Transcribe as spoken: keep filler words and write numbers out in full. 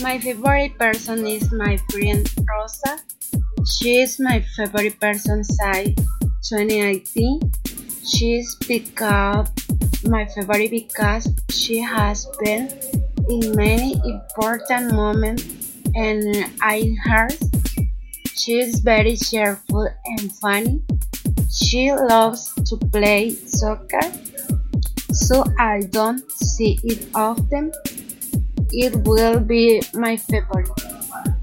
My favorite person is my friend Rosa. She is my favorite person since twenty eighteen. She is because my favorite because she has been in many important moments and in hers. She is very cheerful and funny. She loves to play soccer, so I don't see it often. It will be my favorite.